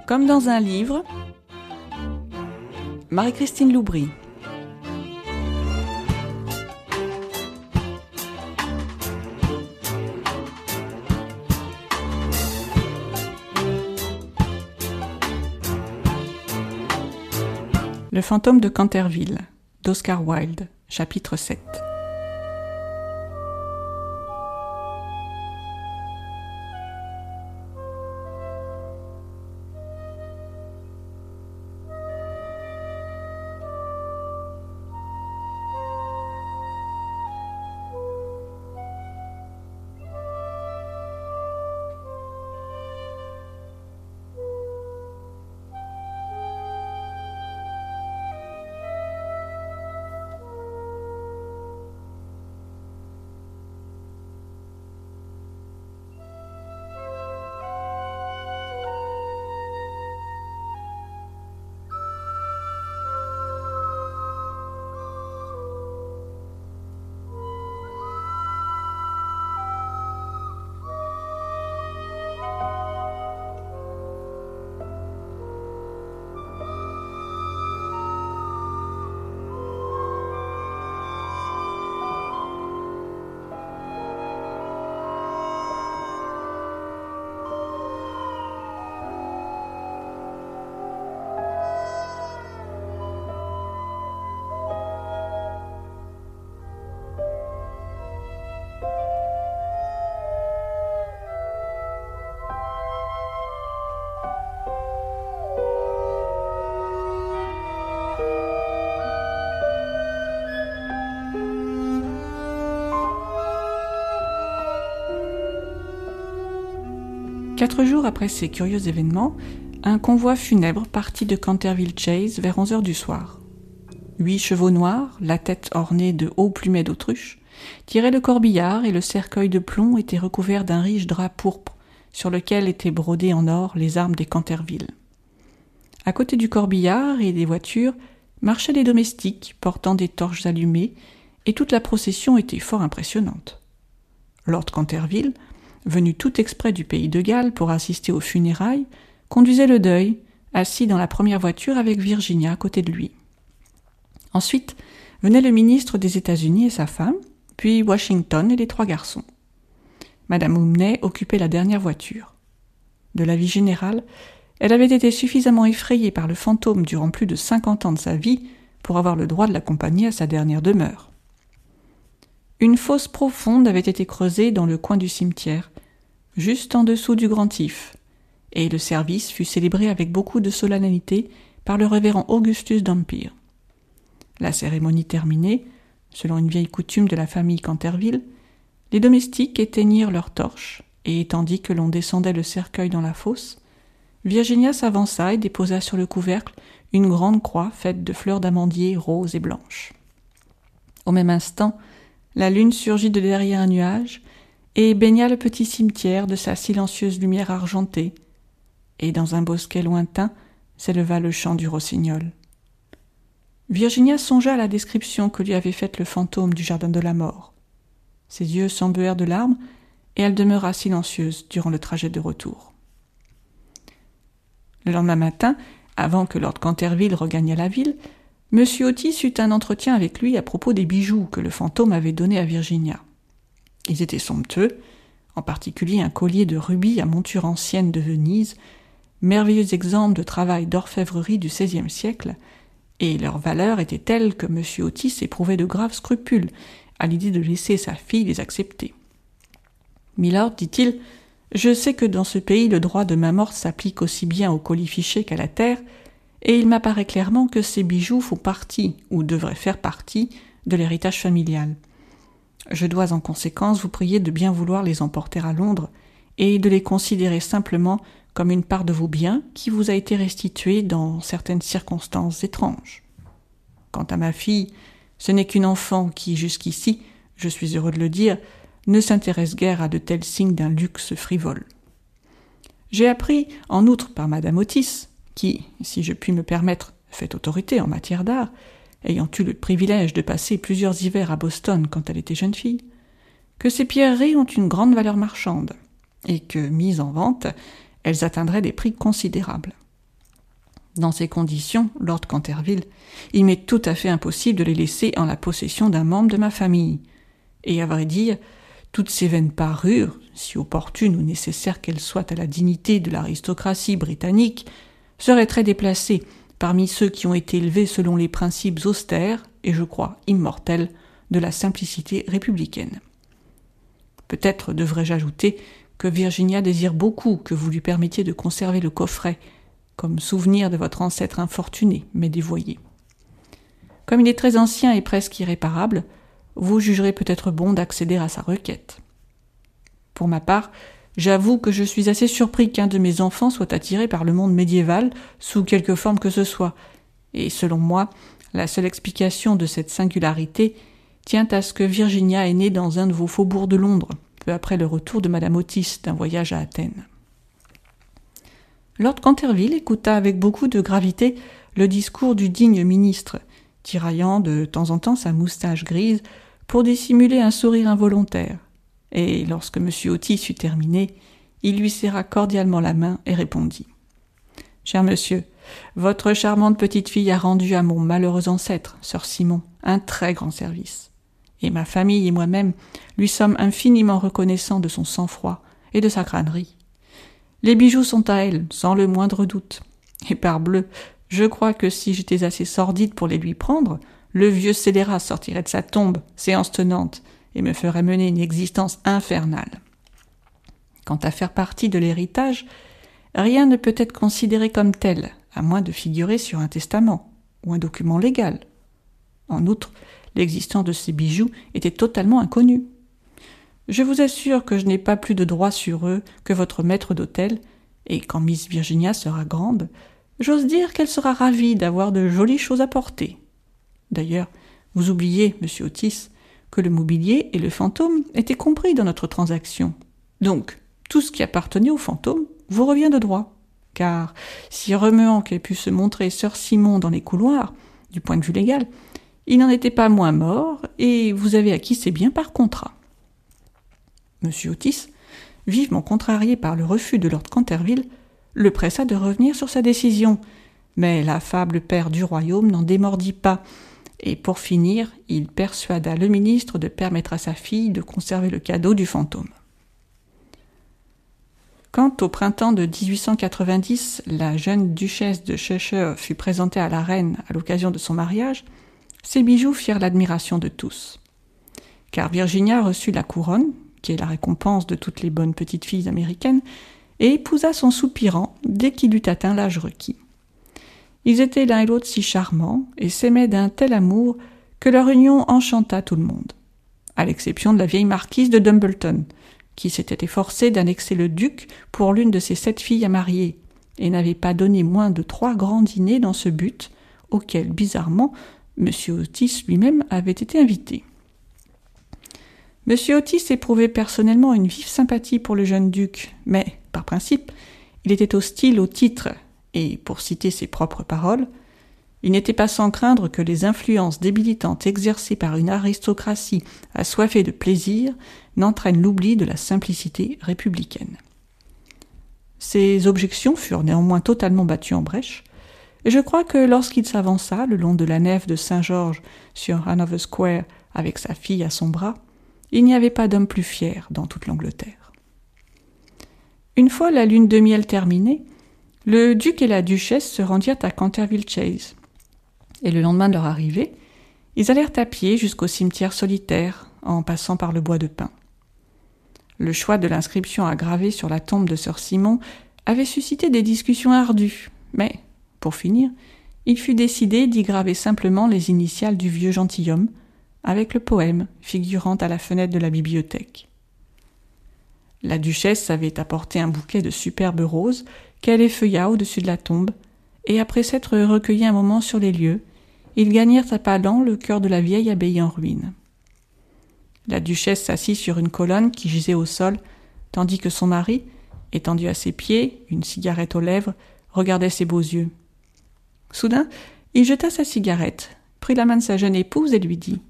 Comme dans un livre, Marie-Christine Loubry. Le fantôme de Canterville, d'Oscar Wilde, chapitre 7. Quatre jours après ces curieux événements, un convoi funèbre partit de Canterville Chase vers 11h du soir. 8 chevaux noirs, la tête ornée de hauts plumets d'autruche, tiraient le corbillard et le cercueil de plomb était recouvert d'un riche drap pourpre sur lequel étaient brodées en or les armes des Canterville. À côté du corbillard et des voitures marchaient les domestiques portant des torches allumées et toute la procession était fort impressionnante. Lord Canterville, venu tout exprès du pays de Galles pour assister aux funérailles, conduisait le deuil, assis dans la première voiture avec Virginia à côté de lui. Ensuite venait le ministre des États-Unis et sa femme, puis Washington et les 3 garçons. Madame Umney occupait la dernière voiture. De la vie générale, elle avait été suffisamment effrayée par le fantôme durant plus de 50 ans de sa vie pour avoir le droit de l'accompagner à sa dernière demeure. Une fosse profonde avait été creusée dans le coin du cimetière, juste en dessous du grand if, et le service fut célébré avec beaucoup de solennité par le révérend Augustus Dampier. La cérémonie terminée, selon une vieille coutume de la famille Canterville, les domestiques éteignirent leurs torches, et tandis que l'on descendait le cercueil dans la fosse, Virginia s'avança et déposa sur le couvercle une grande croix faite de fleurs d'amandier roses et blanches. Au même instant, la lune surgit de derrière un nuage et baigna le petit cimetière de sa silencieuse lumière argentée, et dans un bosquet lointain s'éleva le chant du rossignol. Virginia songea à la description que lui avait faite le fantôme du jardin de la mort. Ses yeux s'embuèrent de larmes et elle demeura silencieuse durant le trajet de retour. Le lendemain matin, avant que Lord Canterville regagnât la ville, M. Otis eut un entretien avec lui à propos des bijoux que le fantôme avait donnés à Virginia. Ils étaient somptueux, en particulier un collier de rubis à monture ancienne de Venise, merveilleux exemple de travail d'orfèvrerie du XVIe siècle, et leur valeur était telle que M. Otis éprouvait de graves scrupules à l'idée de laisser sa fille les accepter. « Milord, dit-il, je sais que dans ce pays le droit de main morte s'applique aussi bien au colifichet qu'à la terre, et il m'apparaît clairement que ces bijoux font partie, ou devraient faire partie, de l'héritage familial. Je dois en conséquence vous prier de bien vouloir les emporter à Londres, et de les considérer simplement comme une part de vos biens qui vous a été restituée dans certaines circonstances étranges. Quant à ma fille, ce n'est qu'une enfant qui, jusqu'ici, je suis heureux de le dire, ne s'intéresse guère à de tels signes d'un luxe frivole. J'ai appris, en outre, par Madame Otis, qui, si je puis me permettre, fait autorité en matière d'art, ayant eu le privilège de passer plusieurs hivers à Boston quand elle était jeune fille, que ces pierreries ont une grande valeur marchande, et que, mises en vente, elles atteindraient des prix considérables. Dans ces conditions, Lord Canterville, il m'est tout à fait impossible de les laisser en la possession d'un membre de ma famille. Et à vrai dire, toutes ces vaines parures, si opportunes ou nécessaires qu'elles soient à la dignité de l'aristocratie britannique, seraient très déplacées parmi ceux qui ont été élevés selon les principes austères, et je crois immortels, de la simplicité républicaine. Peut-être devrais-je ajouter que Virginia désire beaucoup que vous lui permettiez de conserver le coffret, comme souvenir de votre ancêtre infortuné, mais dévoyé. Comme il est très ancien et presque irréparable, vous jugerez peut-être bon d'accéder à sa requête. Pour ma part, j'avoue que je suis assez surpris qu'un de mes enfants soit attiré par le monde médiéval sous quelque forme que ce soit, et selon moi, la seule explication de cette singularité tient à ce que Virginia est née dans un de vos faubourgs de Londres, peu après le retour de Madame Otis d'un voyage à Athènes. Lord Canterville écouta avec beaucoup de gravité le discours du digne ministre, tiraillant de temps en temps sa moustache grise pour dissimuler un sourire involontaire. Et lorsque M. Otis eut terminé, il lui serra cordialement la main et répondit « Cher monsieur, votre charmante petite fille a rendu à mon malheureux ancêtre, Sir Simon, un très grand service. Et ma famille et moi-même lui sommes infiniment reconnaissants de son sang-froid et de sa crânerie. Les bijoux sont à elle, sans le moindre doute. Et parbleu, je crois que si j'étais assez sordide pour les lui prendre, le vieux scélérat sortirait de sa tombe, séance tenante, et me ferait mener une existence infernale. Quant à faire partie de l'héritage, rien ne peut être considéré comme tel, à moins de figurer sur un testament ou un document légal. En outre, l'existence de ces bijoux était totalement inconnue. Je vous assure que je n'ai pas plus de droit sur eux que votre maître d'hôtel, et quand Miss Virginia sera grande, j'ose dire qu'elle sera ravie d'avoir de jolies choses à porter. D'ailleurs, vous oubliez, monsieur Otis, que le mobilier et le fantôme étaient compris dans notre transaction. Donc, tout ce qui appartenait au fantôme vous revient de droit. Car, si remuant qu'ait pu se montrer Sir Simon dans les couloirs, du point de vue légal, il n'en était pas moins mort, et vous avez acquis ses biens par contrat. Monsieur Otis, vivement contrarié par le refus de Lord Canterville, le pressa de revenir sur sa décision, mais l'affable père du royaume n'en démordit pas, et pour finir, il persuada le ministre de permettre à sa fille de conserver le cadeau du fantôme. Quand, au printemps de 1890, la jeune duchesse de Cheshire fut présentée à la reine à l'occasion de son mariage, ses bijoux firent l'admiration de tous. Car Virginia reçut la couronne, qui est la récompense de toutes les bonnes petites filles américaines, et épousa son soupirant dès qu'il eut atteint l'âge requis. Ils étaient l'un et l'autre si charmants et s'aimaient d'un tel amour que leur union enchanta tout le monde, à l'exception de la vieille marquise de Dumbleton, qui s'était efforcée d'annexer le duc pour l'une de ses 7 filles à marier, et n'avait pas donné moins de 3 grands dîners dans ce but, auquel, bizarrement, M. Otis lui-même avait été invité. M. Otis éprouvait personnellement une vive sympathie pour le jeune duc, mais, par principe, il était hostile au titre, et, pour citer ses propres paroles, il n'était pas sans craindre que les influences débilitantes exercées par une aristocratie assoiffée de plaisir n'entraînent l'oubli de la simplicité républicaine. Ces objections furent néanmoins totalement battues en brèche, et je crois que lorsqu'il s'avança le long de la nef de Saint-Georges sur Hanover Square avec sa fille à son bras, il n'y avait pas d'homme plus fier dans toute l'Angleterre. Une fois la lune de miel terminée, le duc et la duchesse se rendirent à Canterville Chase, et le lendemain de leur arrivée, ils allèrent à pied jusqu'au cimetière solitaire en passant par le bois de pin. Le choix de l'inscription à graver sur la tombe de Sir Simon avait suscité des discussions ardues, mais, pour finir, il fut décidé d'y graver simplement les initiales du vieux gentilhomme, avec le poème figurant à la fenêtre de la bibliothèque. La duchesse avait apporté un bouquet de superbes roses qu'elle effeuilla au-dessus de la tombe, et après s'être recueillis un moment sur les lieux, ils gagnèrent à pas lents le cœur de la vieille abbaye en ruine. La duchesse s'assit sur une colonne qui gisait au sol, tandis que son mari, étendu à ses pieds, une cigarette aux lèvres, regardait ses beaux yeux. Soudain, il jeta sa cigarette, prit la main de sa jeune épouse et lui dit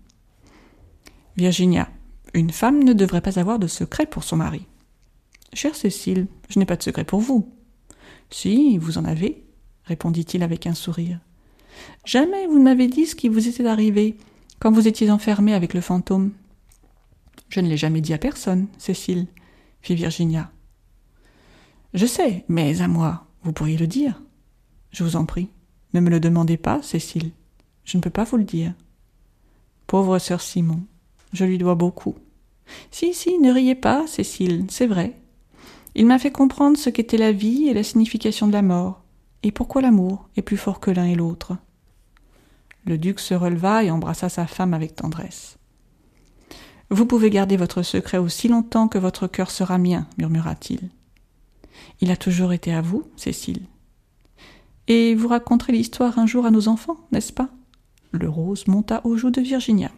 « Virginia, une femme ne devrait pas avoir de secret pour son mari. »« Chère Cécile, je n'ai pas de secret pour vous. »« Si, vous en avez. répondit-il avec un sourire. Jamais vous ne m'avez dit ce qui vous était arrivé quand vous étiez enfermée avec le fantôme. Je ne l'ai jamais dit à personne, Cécile, fit Virginia. Je sais, mais à moi, vous pourriez le dire. Je vous en prie, ne me le demandez pas, Cécile. Je ne peux pas vous le dire. Pauvre sœur Simon, je lui dois beaucoup. Si, ne riez pas, Cécile, c'est vrai. Il m'a fait comprendre ce qu'était la vie et la signification de la mort, et pourquoi l'amour est plus fort que l'un et l'autre. Le duc se releva et embrassa sa femme avec tendresse. « Vous pouvez garder votre secret aussi longtemps que votre cœur sera mien, murmura-t-il. Il a toujours été à vous, Cécile. Et vous raconterez l'histoire un jour à nos enfants, n'est-ce pas ?» Le rose monta aux joues de Virginia.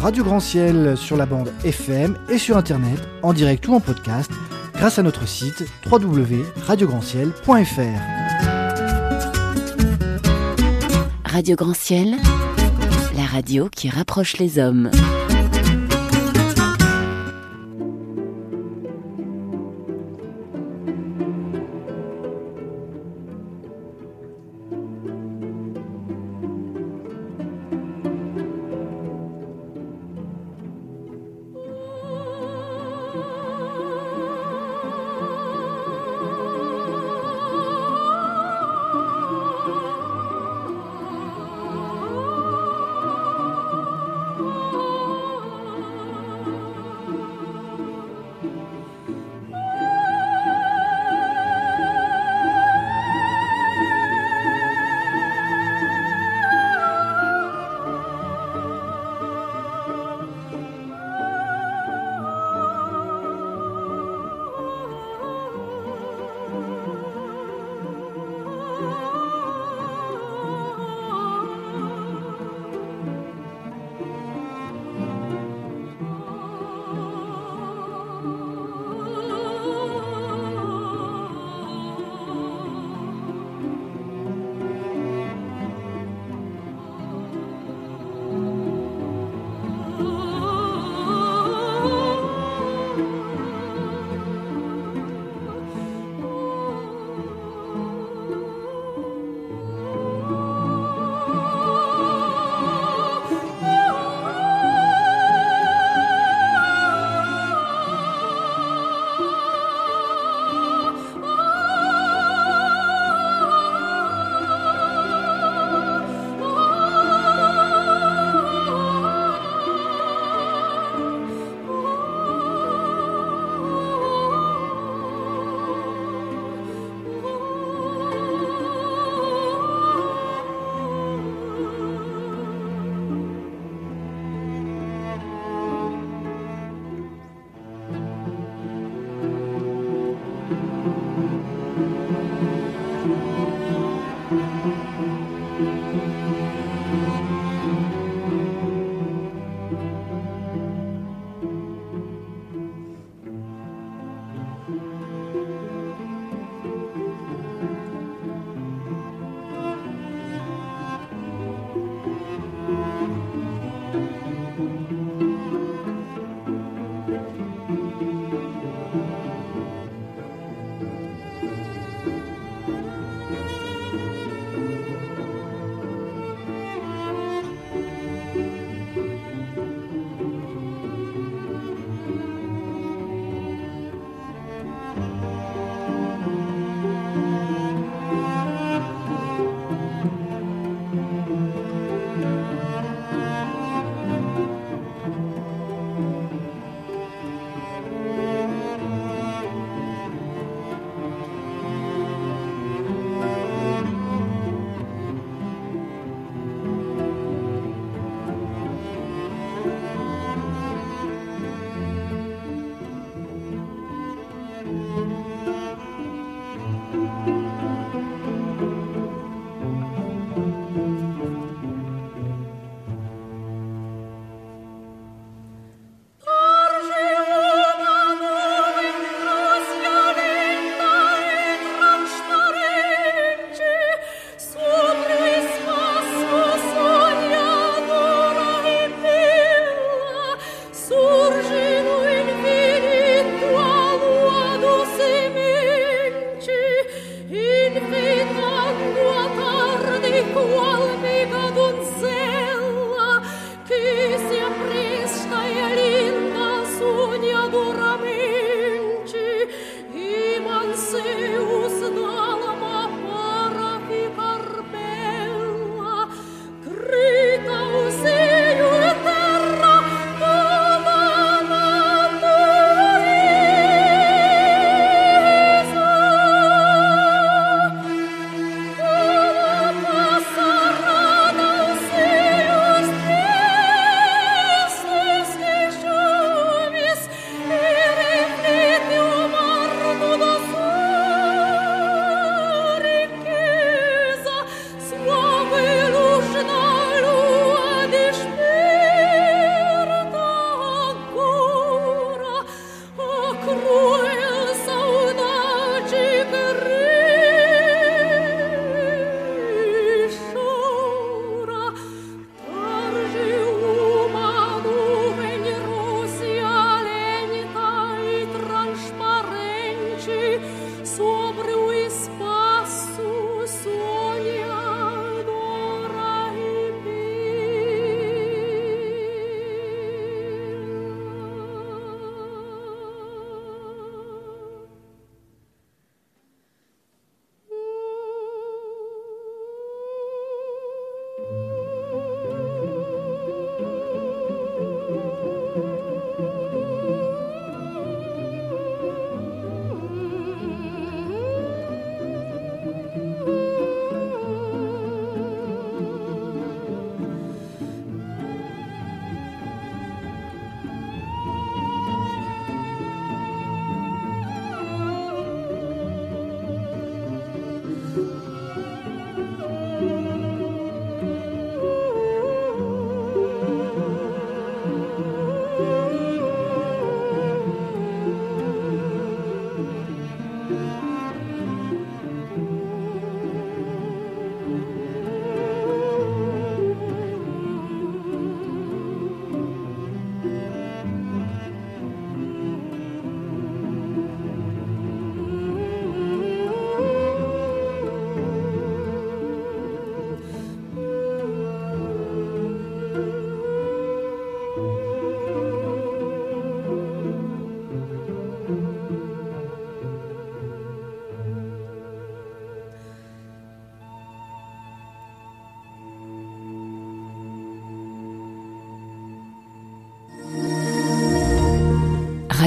Radio Grand Ciel sur la bande FM et sur Internet, en direct ou en podcast, grâce à notre site www.radiograndciel.fr. Radio Grand Ciel, la radio qui rapproche les hommes.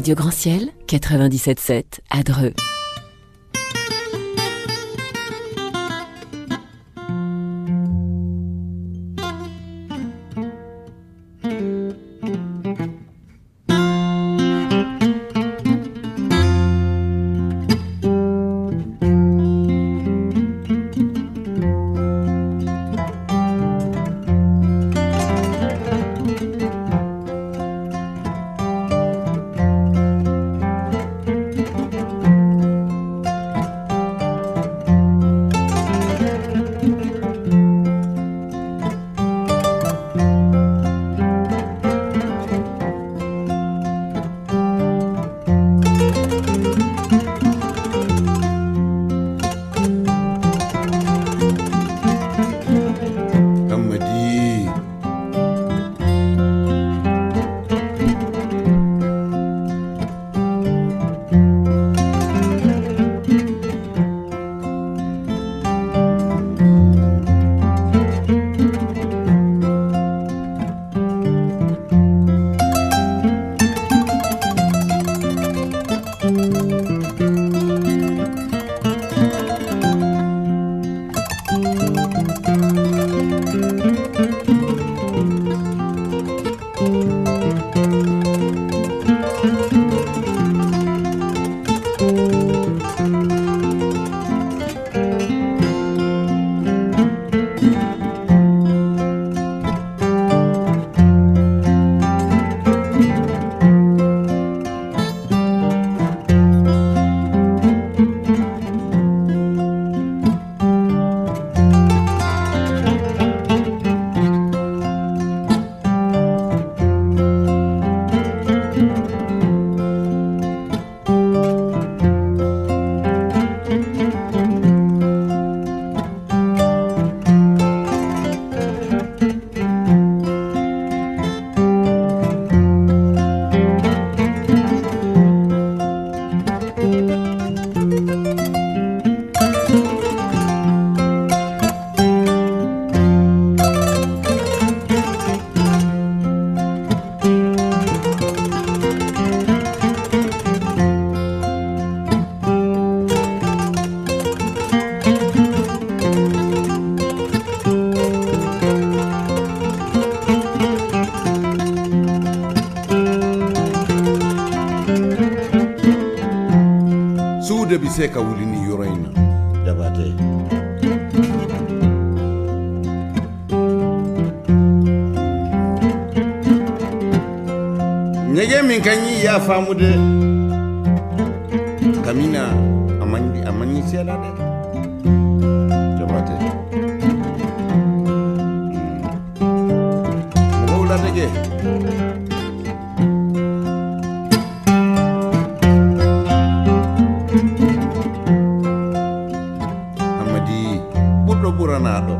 Radio Grand Ciel, 97.7 à Dreux. suude bi seka wulini yoroyna jabate nyege min kanyi ya famude kamina amani sela de jabate wala tege buranado